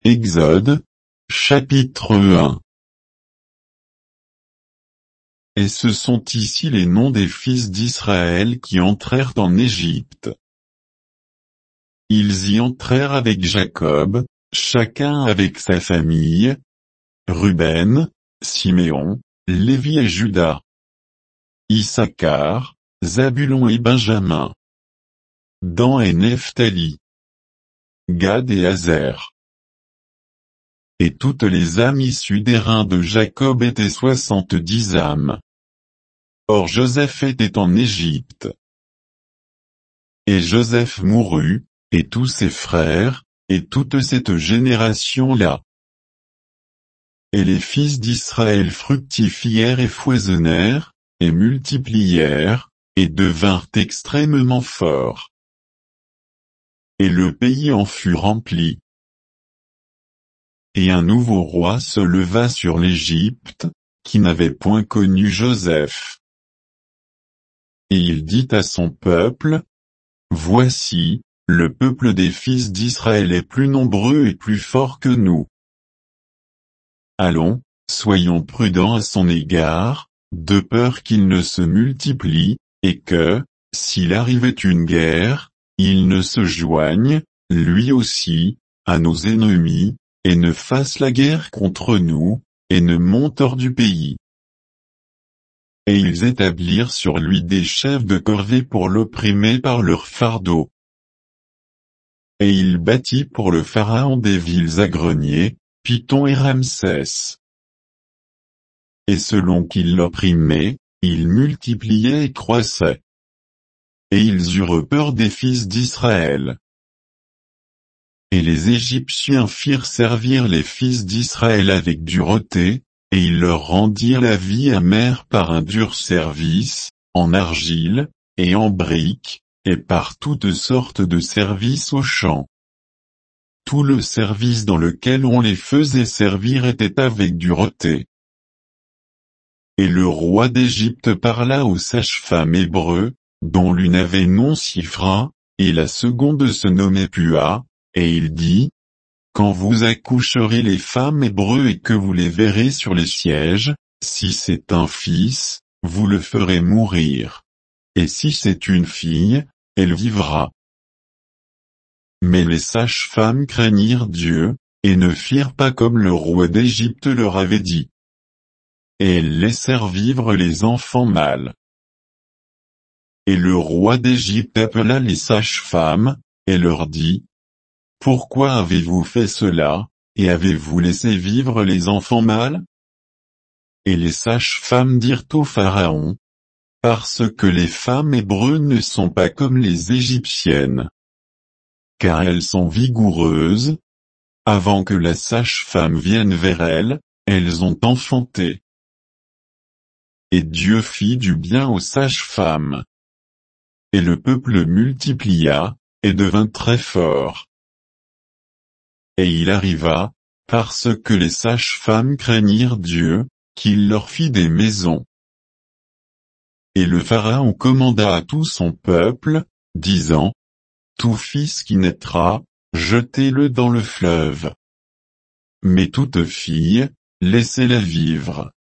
Exode, chapitre 1. Et ce sont ici les noms des fils d'Israël qui entrèrent en Égypte. Ils y entrèrent avec Jacob, chacun avec sa famille: Ruben, Siméon, Lévi et Juda, Issachar, Zabulon et Benjamin, Dan et Nephtali, Gad et Aser. Et toutes les âmes issues des reins de Jacob étaient 70 âmes. Or Joseph était en Égypte. Et Joseph mourut, et tous ses frères, et toute cette génération-là. Et les fils d'Israël fructifièrent et foisonnèrent, et multiplièrent, et devinrent extrêmement forts. Et le pays en fut rempli. Et un nouveau roi se leva sur l'Égypte, qui n'avait point connu Joseph. Et il dit à son peuple: Voici, le peuple des fils d'Israël est plus nombreux et plus fort que nous. Allons, soyons prudents à son égard, de peur qu'il ne se multiplie, et que, s'il arrivait une guerre, il ne se joigne, lui aussi, à nos ennemis, et ne fasse la guerre contre nous, et ne monte hors du pays. Et ils établirent sur lui des chefs de corvée pour l'opprimer par leur fardeau. Et il bâtit pour le pharaon des villes à greniers, Python et Ramsès. Et selon qu'il l'opprimait, il multipliait et croissait. Et ils eurent peur des fils d'Israël. Et les Égyptiens firent servir les fils d'Israël avec dureté, et ils leur rendirent la vie amère par un dur service, en argile, et en briques, et par toutes sortes de services aux champs. Tout le service dans lequel on les faisait servir était avec dureté. Et le roi d'Égypte parla aux sages-femmes hébreux, dont l'une avait nom Siphra, et la seconde se nommait Pua, et il dit: Quand vous accoucherez les femmes hébreux et que vous les verrez sur les sièges, si c'est un fils, vous le ferez mourir. Et si c'est une fille, elle vivra. Mais les sages-femmes craignirent Dieu, et ne firent pas comme le roi d'Égypte leur avait dit. Et elles laissèrent vivre les enfants mâles. Et le roi d'Égypte appela les sages-femmes, et leur dit: Pourquoi avez-vous fait cela, et avez-vous laissé vivre les enfants mâles? Et les sages-femmes dirent au Pharaon: Parce que les femmes hébreues ne sont pas comme les Égyptiennes. Car elles sont vigoureuses. Avant que la sage-femme vienne vers elles, elles ont enfanté. Et Dieu fit du bien aux sages-femmes. Et le peuple multiplia, et devint très fort. Et il arriva, parce que les sages-femmes craignirent Dieu, qu'il leur fit des maisons. Et le Pharaon commanda à tout son peuple, disant: Tout fils qui naîtra, jetez-le dans le fleuve. Mais toute fille, laissez-la vivre.